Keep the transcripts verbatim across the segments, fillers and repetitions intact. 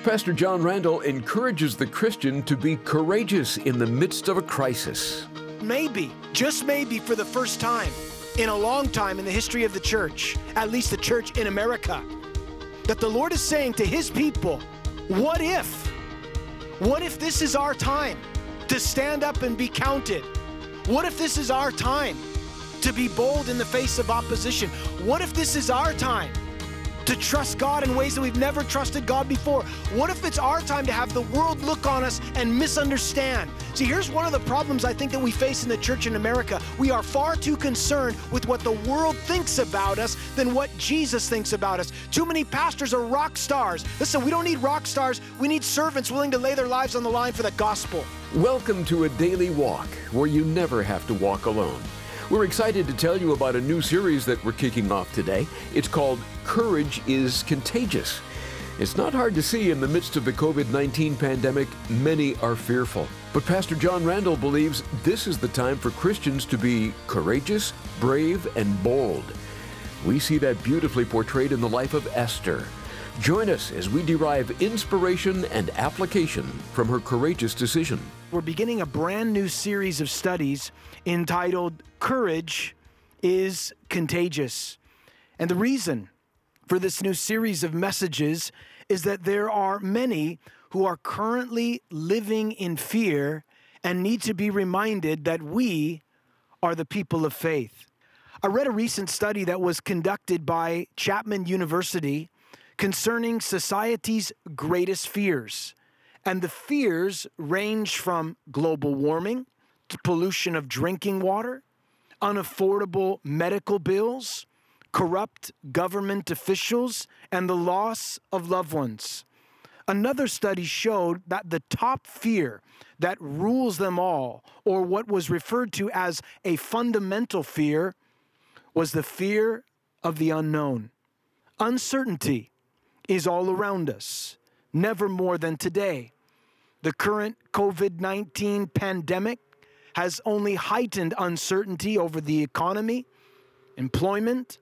Pastor John Randall encourages the Christian to be courageous in the midst of a crisis. Maybe, just maybe for the first time in a long time in the history of the church, at least the church in America, that the Lord is saying to His people, what if? What if this is our time to stand up and be counted? What if this is our time to be bold in the face of opposition? What if this is our time to trust God in ways that we've never trusted God before? What if it's our time to have the world look on us and misunderstand? See, here's one of the problems I think that we face in the church in America. We are far too concerned with what the world thinks about us than what Jesus thinks about us. Too many pastors are rock stars. Listen, we don't need rock stars. We need servants willing to lay their lives on the line for the gospel. Welcome to A Daily Walk, where you never have to walk alone. We're excited to tell you about a new series that we're kicking off today. It's called Courage is Contagious. It's not hard to see in the midst of the covid nineteen pandemic, many are fearful. But Pastor John Randall believes this is the time for Christians to be courageous, brave, and bold. We see that beautifully portrayed in the life of Esther. Join us as we derive inspiration and application from her courageous decision. We're beginning a brand new series of studies entitled Courage is Contagious. And the reason for this new series of messages is that there are many who are currently living in fear and need to be reminded that we are the people of faith. I read a recent study that was conducted by Chapman University concerning society's greatest fears. And the fears range from global warming to pollution of drinking water, unaffordable medical bills, corrupt government officials, and the loss of loved ones. Another study showed that the top fear that rules them all, or what was referred to as a fundamental fear, was the fear of the unknown. Uncertainty is all around us, never more than today. The current covid nineteen pandemic has only heightened uncertainty over the economy, employment,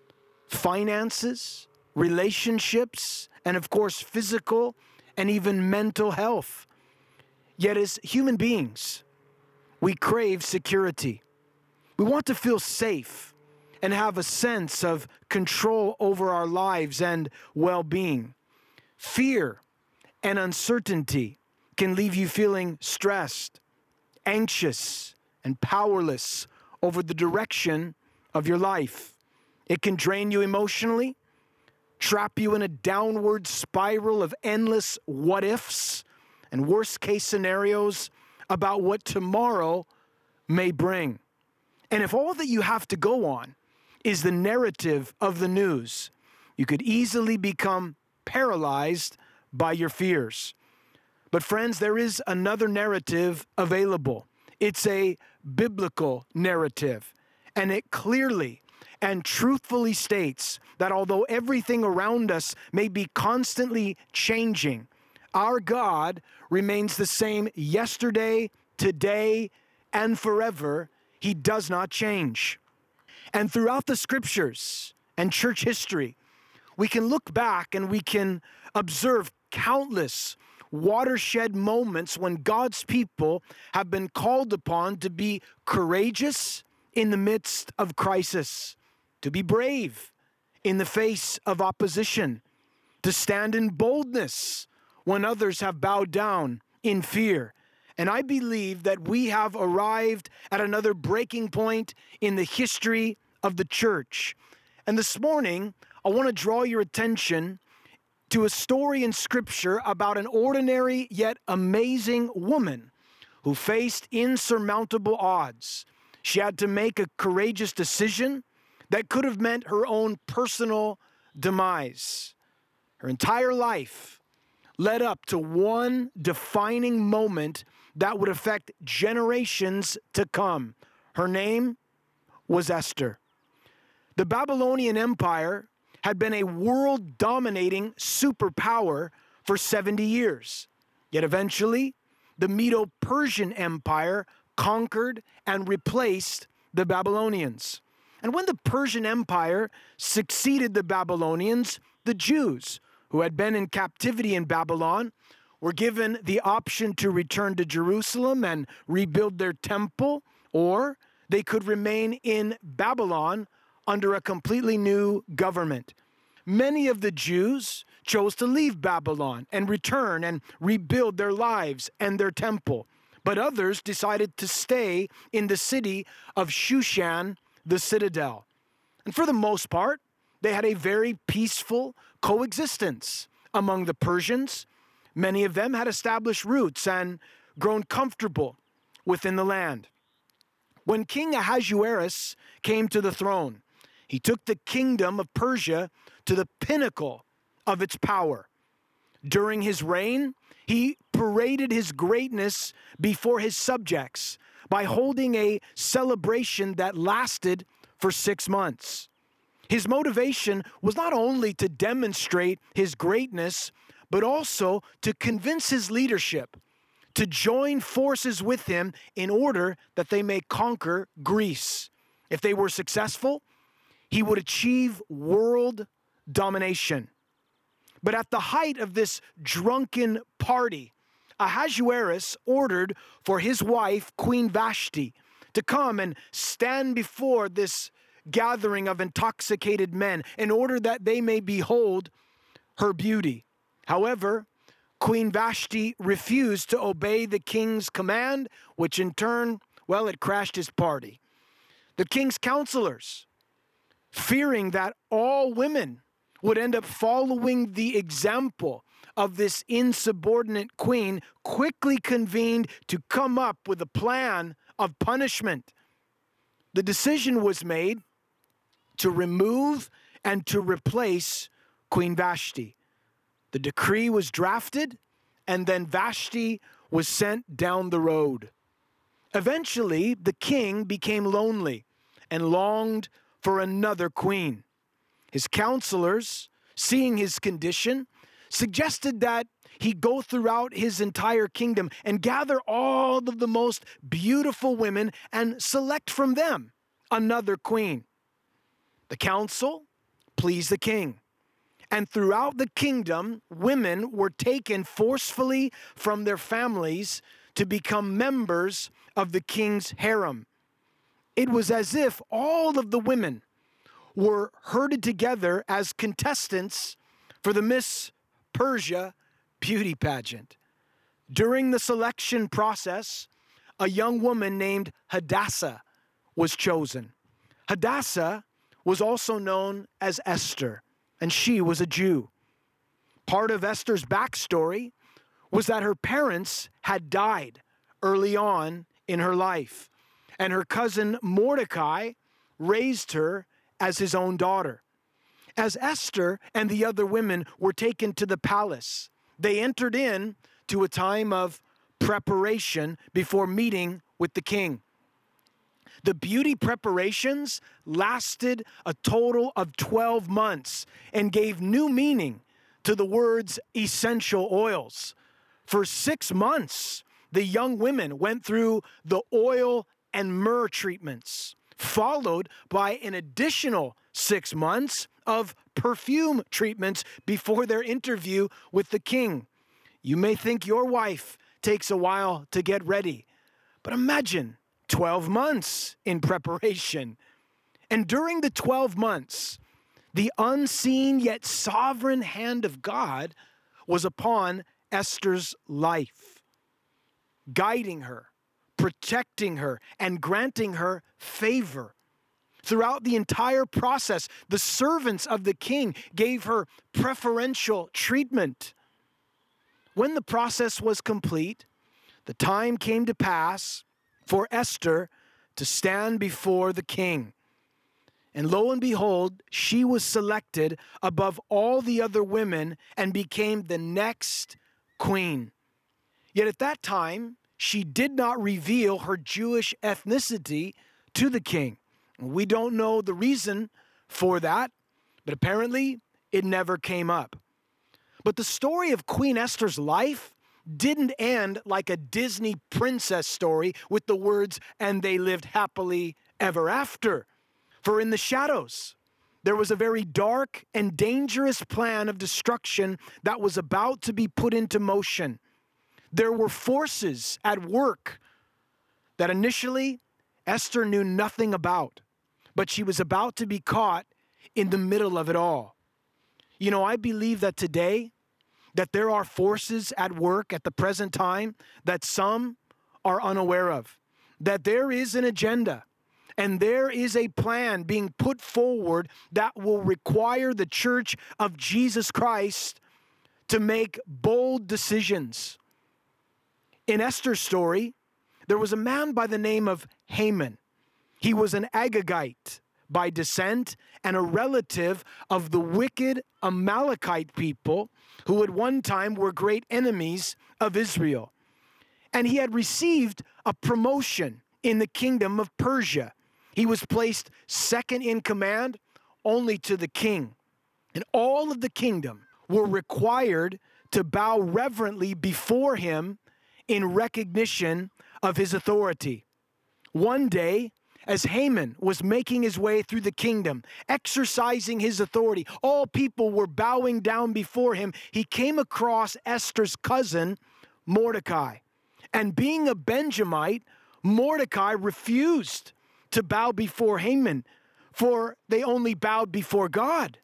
finances, relationships, and of course, physical and even mental health. Yet as human beings, we crave security. We want to feel safe and have a sense of control over our lives and well-being. Fear and uncertainty can leave you feeling stressed, anxious, and powerless over the direction of your life. It can drain you emotionally, trap you in a downward spiral of endless what-ifs and worst-case scenarios about what tomorrow may bring. And if all that you have to go on is the narrative of the news, you could easily become paralyzed by your fears. But friends, there is another narrative available. It's a biblical narrative, and it clearly and truthfully states that although everything around us may be constantly changing, our God remains the same yesterday, today, and forever. He does not change. And throughout the scriptures and church history, we can look back and we can observe countless watershed moments when God's people have been called upon to be courageous in the midst of crisis, to be brave in the face of opposition, to stand in boldness when others have bowed down in fear. And I believe that we have arrived at another breaking point in the history of the church. And this morning, I want to draw your attention to a story in Scripture about an ordinary yet amazing woman who faced insurmountable odds. She had to make a courageous decision that could have meant her own personal demise. Her entire life led up to one defining moment that would affect generations to come. Her name was Esther. The Babylonian Empire had been a world-dominating superpower for seventy years. Yet eventually, the Medo-Persian Empire conquered and replaced the Babylonians. And when the Persian Empire succeeded the Babylonians, the Jews, who had been in captivity in Babylon were given the option to return to Jerusalem and rebuild their temple, or they could remain in Babylon under a completely new government. Many of the Jews chose to leave Babylon and return and rebuild their lives and their temple, but others decided to stay in the city of Shushan, the citadel. And for the most part, they had a very peaceful coexistence among the Persians. Many of them had established roots and grown comfortable within the land. When King Ahasuerus came to the throne, he took the kingdom of Persia to the pinnacle of its power. During his reign, he paraded his greatness before his subjects by holding a celebration that lasted for six months. His motivation was not only to demonstrate his greatness, but also to convince his leadership to join forces with him in order that they may conquer Greece. If they were successful, he would achieve world domination. But at the height of this drunken party, Ahasuerus ordered for his wife, Queen Vashti, to come and stand before this gathering of intoxicated men in order that they may behold her beauty. However, Queen Vashti refused to obey the king's command, which in turn, well, it crashed his party. The king's counselors, fearing that all women would end up following the example of this insubordinate queen, quickly convened to come up with a plan of punishment. The decision was made to remove and to replace Queen Vashti. The decree was drafted, and then Vashti was sent down the road. Eventually, the king became lonely and longed for another queen. His counselors, seeing his condition, suggested that he go throughout his entire kingdom and gather all of the most beautiful women and select from them another queen. The council pleased the king. And throughout the kingdom, women were taken forcefully from their families to become members of the king's harem. It was as if all of the women were herded together as contestants for the Miss Persia beauty pageant. During the selection process, a young woman named Hadassah was chosen. Hadassah was also known as Esther, and she was a Jew. Part of Esther's backstory was that her parents had died early on in her life, and her cousin Mordecai raised her as his own daughter. As Esther and the other women were taken to the palace, they entered in to a time of preparation before meeting with the king. The beauty preparations lasted a total of twelve months and gave new meaning to the words essential oils. For six months, the young women went through the oil and myrrh treatments, followed by an additional six months of perfume treatments before their interview with the king. You may think your wife takes a while to get ready, but imagine twelve months in preparation. And during the twelve months, the unseen yet sovereign hand of God was upon Esther's life, guiding her, protecting her, and granting her favor. Throughout the entire process, the servants of the king gave her preferential treatment. When the process was complete, the time came to pass for Esther to stand before the king. And lo and behold, she was selected above all the other women and became the next queen. Yet at that time, she did not reveal her Jewish ethnicity to the king. We don't know the reason for that, but apparently it never came up. But the story of Queen Esther's life didn't end like a Disney princess story with the words, "and they lived happily ever after." For in the shadows, There was a very dark and dangerous plan of destruction that was about to be put into motion. There were forces at work that initially Esther knew nothing about, but she was about to be caught in the middle of it all. You know, I believe that today, that there are forces at work at the present time that some are unaware of, that there is an agenda and there is a plan being put forward that will require the Church of Jesus Christ to make bold decisions. In Esther's story, there was a man by the name of Haman. He was an Agagite by descent and a relative of the wicked Amalekite people who at one time were great enemies of Israel. And he had received a promotion in the kingdom of Persia. He was placed second in command only to the king. And all of the kingdom were required to bow reverently before him in recognition of his authority. One day, as Haman was making his way through the kingdom, exercising his authority, all people were bowing down before him. He came across Esther's cousin, Mordecai. And being a Benjamite, Mordecai refused to bow before Haman, for they only bowed before God.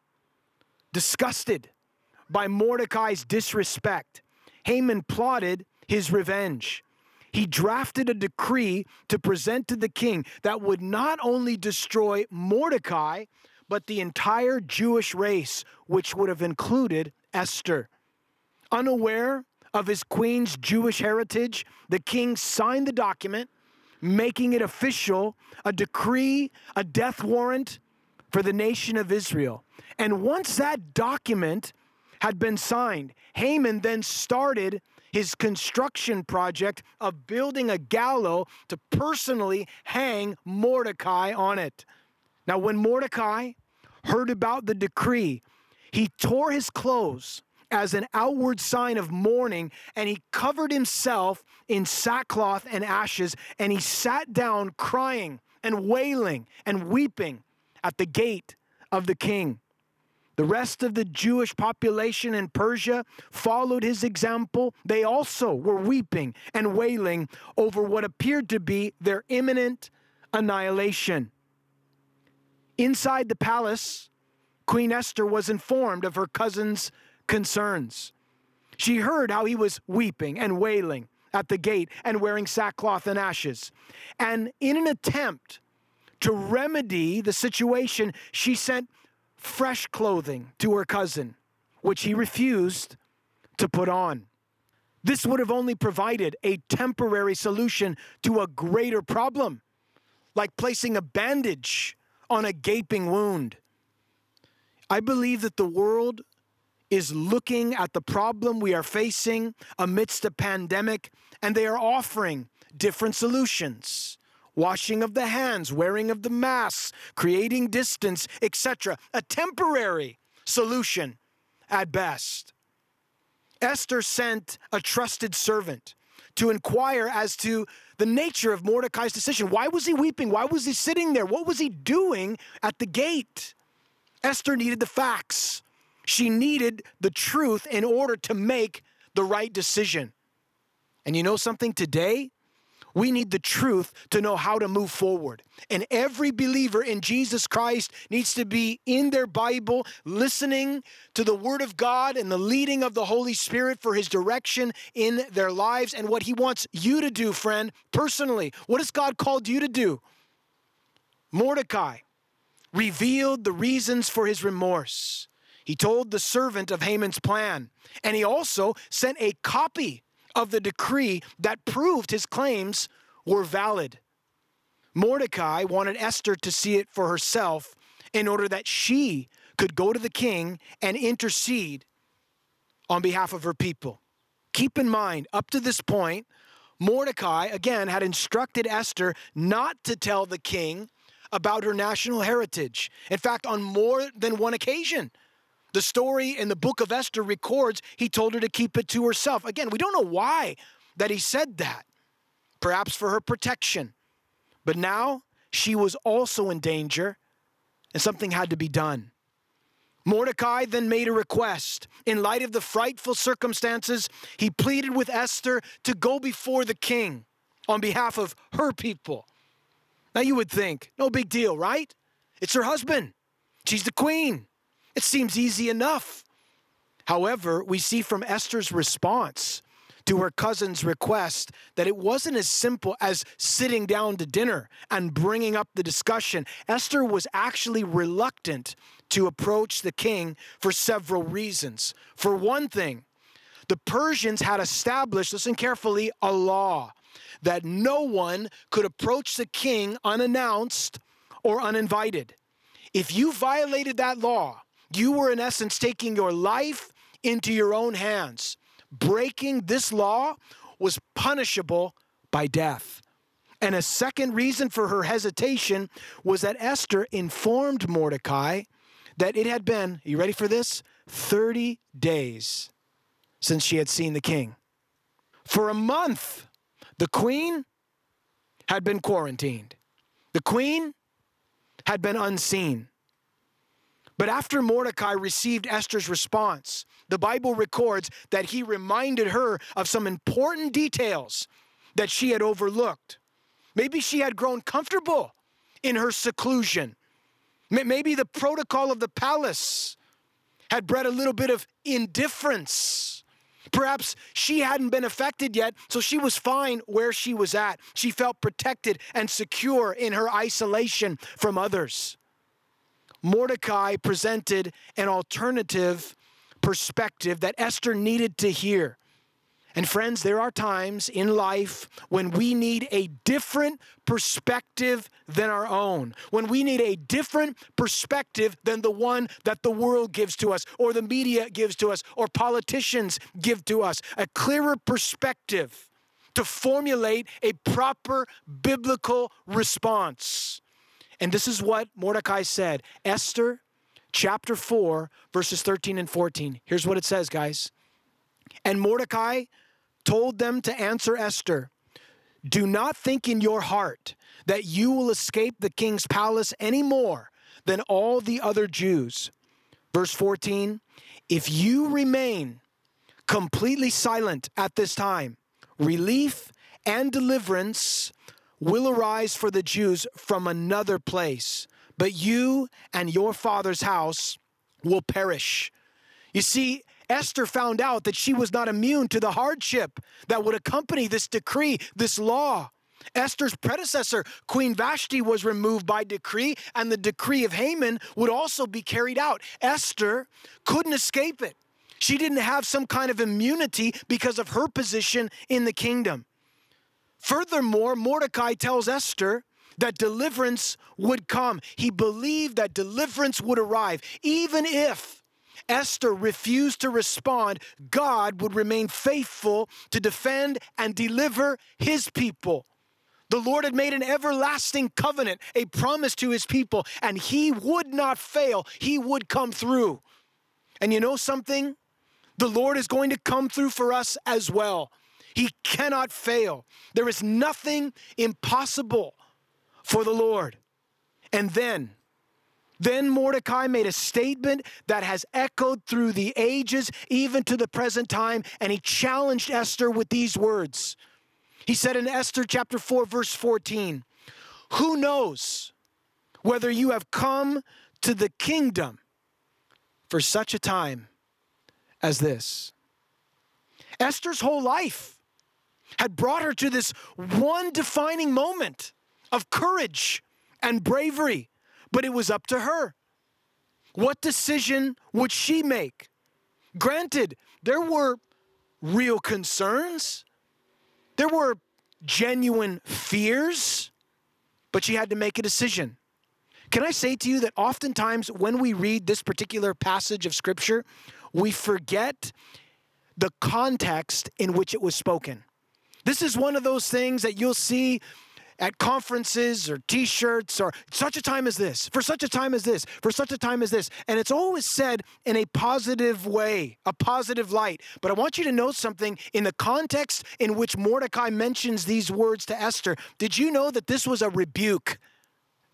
Disgusted by Mordecai's disrespect, Haman plotted his revenge. He drafted a decree to present to the king that would not only destroy Mordecai, but the entire Jewish race, which would have included Esther. Unaware of his queen's Jewish heritage, the king signed the document, making it official, a decree, a death warrant for the nation of Israel. And once that document had been signed, Haman then started his construction project of building a gallows to personally hang Mordecai on it. Now, when Mordecai heard about the decree, he tore his clothes as an outward sign of mourning, and he covered himself in sackcloth and ashes, and he sat down crying and wailing and weeping at the gate of the king. The rest of the Jewish population in Persia followed his example. They also were weeping and wailing over what appeared to be their imminent annihilation. Inside the palace, Queen Esther was informed of her cousin's concerns. She heard how he was weeping and wailing at the gate and wearing sackcloth and ashes. And in an attempt to remedy the situation, she sent fresh clothing to her cousin, which he refused to put on. This would have only provided a temporary solution to a greater problem, like placing a bandage on a gaping wound. I believe that the world is looking at the problem we are facing amidst a pandemic, and they are offering different solutions. Washing of the hands, wearing of the masks, creating distance, et cetera. A temporary solution at best. Esther sent a trusted servant to inquire as to the nature of Mordecai's decision. Why was he weeping? Why was he sitting there? What was he doing at the gate? Esther needed the facts. She needed the truth in order to make the right decision. And you know something? Today, we need the truth to know how to move forward. And every believer in Jesus Christ needs to be in their Bible, listening to the Word of God and the leading of the Holy Spirit for His direction in their lives and what He wants you to do, friend, personally. What has God called you to do? Mordecai revealed the reasons for his remorse. He told the servant of Haman's plan, and he also sent a copy of the decree that proved his claims were valid. Mordecai wanted Esther to see it for herself in order that she could go to the king and intercede on behalf of her people. Keep in mind, up to this point, Mordecai, again, had instructed Esther not to tell the king about her national heritage. In fact, on more than one occasion, the story in the book of Esther records he told her to keep it to herself. Again, we don't know why that he said that. Perhaps for her protection. But now she was also in danger and something had to be done. Mordecai then made a request. In light of the frightful circumstances, he pleaded with Esther to go before the king on behalf of her people. Now you would think, no big deal, right? It's her husband. She's the queen. It seems easy enough. However, we see from Esther's response to her cousin's request that it wasn't as simple as sitting down to dinner and bringing up the discussion. Esther was actually reluctant to approach the king for several reasons. For one thing, the Persians had established, listen carefully, a law that no one could approach the king unannounced or uninvited. If you violated that law, you were in essence taking your life into your own hands. Breaking this law was punishable by death. And a second reason for her hesitation was that Esther informed Mordecai that it had been, are you ready for this? thirty days since she had seen the king. For a month, the queen had been quarantined. The queen had been unseen. But after Mordecai received Esther's response, the Bible records that he reminded her of some important details that she had overlooked. Maybe she had grown comfortable in her seclusion. Maybe the protocol of the palace had bred a little bit of indifference. Perhaps she hadn't been affected yet, so she was fine where she was at. She felt protected and secure in her isolation from others. Mordecai presented an alternative perspective that Esther needed to hear. And friends, there are times in life when we need a different perspective than our own, when we need a different perspective than the one that the world gives to us, or the media gives to us, or politicians give to us, a clearer perspective to formulate a proper biblical response. And this is what Mordecai said. Esther chapter four, verses thirteen and fourteen. Here's what it says, guys. And Mordecai told them to answer Esther, do not think in your heart that you will escape the king's palace any more than all the other Jews. Verse fourteen, if you remain completely silent at this time, relief and deliverance will arise for the Jews from another place, but you and your father's house will perish. You see, Esther found out that she was not immune to the hardship that would accompany this decree, this law. Esther's predecessor, Queen Vashti, was removed by decree, and the decree of Haman would also be carried out. Esther couldn't escape it. She didn't have some kind of immunity because of her position in the kingdom. Furthermore, Mordecai tells Esther that deliverance would come. He believed that deliverance would arrive. Even if Esther refused to respond, God would remain faithful to defend and deliver his people. The Lord had made an everlasting covenant, a promise to his people, and he would not fail. He would come through. And you know something? The Lord is going to come through for us as well. He cannot fail. There is nothing impossible for the Lord. And then, then Mordecai made a statement that has echoed through the ages, even to the present time, and he challenged Esther with these words. He said in Esther chapter four, verse fourteen, who knows whether you have come to the kingdom for such a time as this? Esther's whole life had brought her to this one defining moment of courage and bravery, but it was up to her. What decision would she make? Granted, there were real concerns. There were genuine fears, but she had to make a decision. Can I say to you that oftentimes when we read this particular passage of Scripture, we forget the context in which it was spoken. This is one of those things that you'll see at conferences or t-shirts or such a time as this, for such a time as this, for such a time as this. And it's always said in a positive way, a positive light. But I want you to know something in the context in which Mordecai mentions these words to Esther. Did you know that this was a rebuke?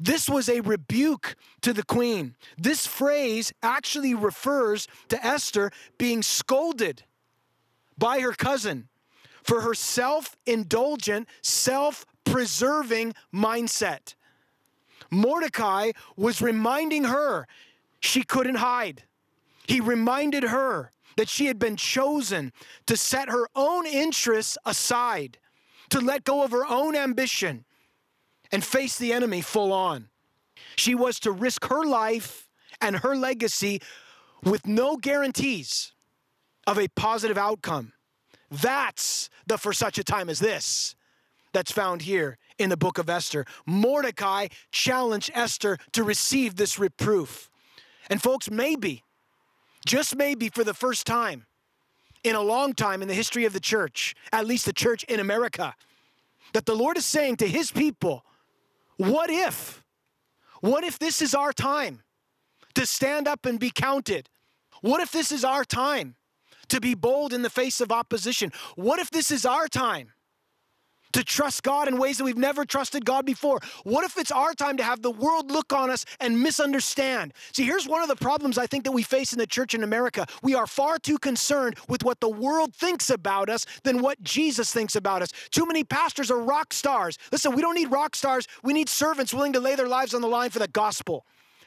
This was a rebuke to the queen. This phrase actually refers to Esther being scolded by her cousin for her self-indulgent, self-preserving mindset. Mordecai was reminding her she couldn't hide. He reminded her that she had been chosen to set her own interests aside, to let go of her own ambition and face the enemy full on. She was to risk her life and her legacy with no guarantees of a positive outcome. That's the for such a time as this that's found here in the book of Esther. Mordecai challenged Esther to receive this reproof. And folks, maybe, just maybe for the first time in a long time in the history of the church, at least the church in America, that the Lord is saying to his people, what if? What if this is our time to stand up and be counted? What if this is our time to be bold in the face of opposition? What if this is our time to trust God in ways that we've never trusted God before? What if it's our time to have the world look on us and misunderstand? See, here's one of the problems I think that we face in the church in America. We are far too concerned with what the world thinks about us than what Jesus thinks about us. Too many pastors are rock stars. Listen, we don't need rock stars. We need servants willing to lay their lives on the line for the gospel.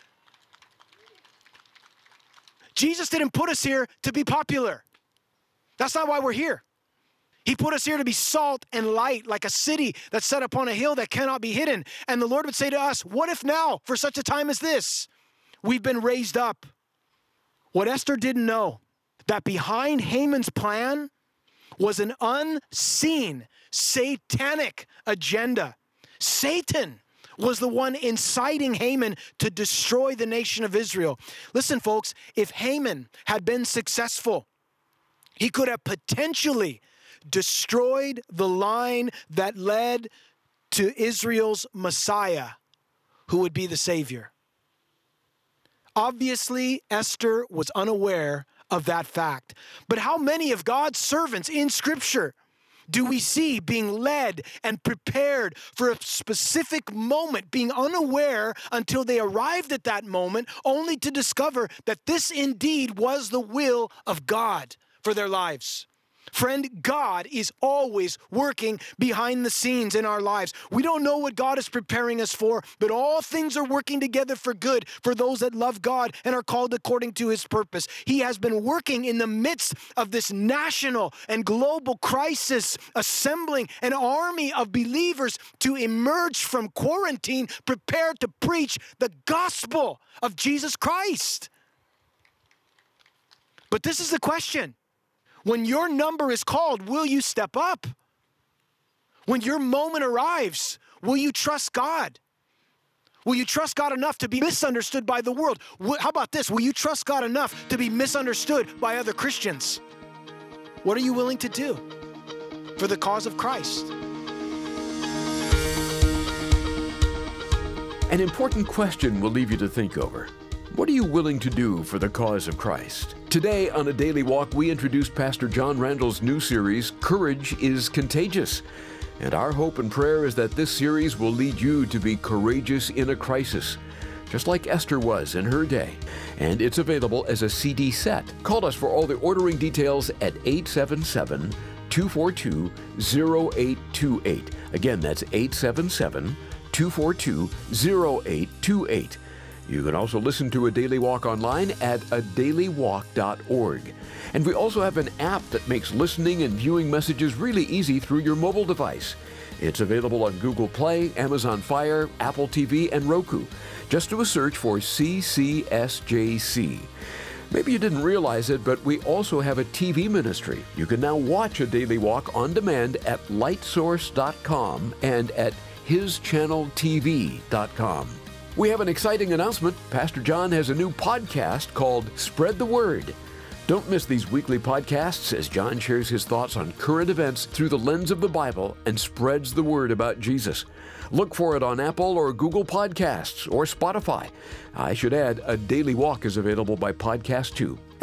Jesus didn't put us here to be popular. That's not why we're here. He put us here to be salt and light, like a city that's set upon a hill that cannot be hidden. And the Lord would say to us, what if now, for such a time as this, we've been raised up? What Esther didn't know, that behind Haman's plan was an unseen satanic agenda. Satan was the one inciting Haman to destroy the nation of Israel. Listen, folks, if Haman had been successful, he could have potentially destroyed the line that led to Israel's Messiah, who would be the Savior. Obviously, Esther was unaware of that fact. But how many of God's servants in Scripture do we see being led and prepared for a specific moment, being unaware until they arrived at that moment, only to discover that this indeed was the will of God for their lives? Friend, God is always working behind the scenes in our lives. We don't know what God is preparing us for, but all things are working together for good for those that love God and are called according to his purpose. He has been working in the midst of this national and global crisis, assembling an army of believers to emerge from quarantine, prepared to preach the gospel of Jesus Christ. But this is the question. When your number is called, will you step up? When your moment arrives, will you trust God? Will you trust God enough to be misunderstood by the world? How about this? Will you trust God enough to be misunderstood by other Christians? What are you willing to do for the cause of Christ? An important question we'll leave you to think over. What are you willing to do for the cause of Christ? Today on A Daily Walk, we introduce Pastor John Randall's new series, Courage is Contagious. And our hope and prayer is that this series will lead you to be courageous in a crisis, just like Esther was in her day. And it's available as a C D set. Call us for all the ordering details at eight seven seven, two four two, zero eight two eight. Again, that's eight seven seven, two four two, zero eight two eight. You can also listen to A Daily Walk online at a daily walk dot org. And we also have an app that makes listening and viewing messages really easy through your mobile device. It's available on Google Play, Amazon Fire, Apple T V, and Roku. Just do a search for C C S J C. Maybe you didn't realize it, but we also have a T V ministry. You can now watch A Daily Walk on demand at light source dot com and at his channel t v dot com. We have an exciting announcement. Pastor John has a new podcast called Spread the Word. Don't miss these weekly podcasts as John shares his thoughts on current events through the lens of the Bible and spreads the word about Jesus. Look for it on Apple or Google Podcasts or Spotify. I should add, A Daily Walk is available by podcast too.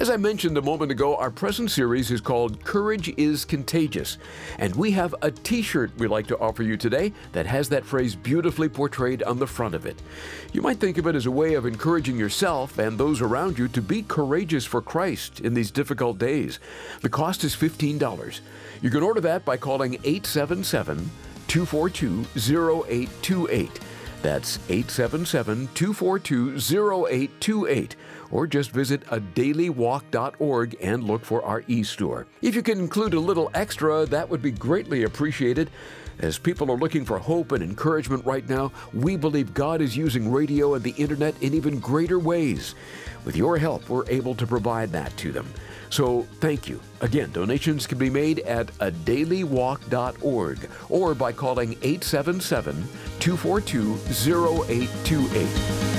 As I mentioned a moment ago, our present series is called Courage is Contagious, and we have a t-shirt we like to offer you today that has that phrase beautifully portrayed on the front of it. You might think of it as a way of encouraging yourself and those around you to be courageous for Christ in these difficult days. The cost is fifteen dollars. You can order that by calling eight seven seven, two four two, zero eight two eight. That's eight seven seven, two four two, zero eight two eight. Or just visit a daily walk dot org and look for our e-store. If you can include a little extra, that would be greatly appreciated. As people are looking for hope and encouragement right now, we believe God is using radio and the internet in even greater ways. With your help, we're able to provide that to them. So thank you. Again, donations can be made at a daily walk dot org or by calling eight seven seven, two four two, zero eight two eight.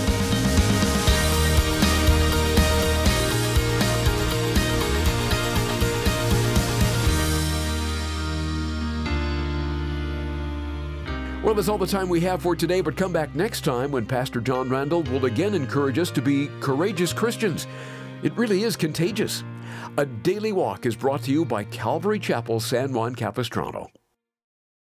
Well, that's all the time we have for today, but come back next time when Pastor John Randall will again encourage us to be courageous Christians. It really is contagious. A Daily Walk is brought to you by Calvary Chapel, San Juan Capistrano.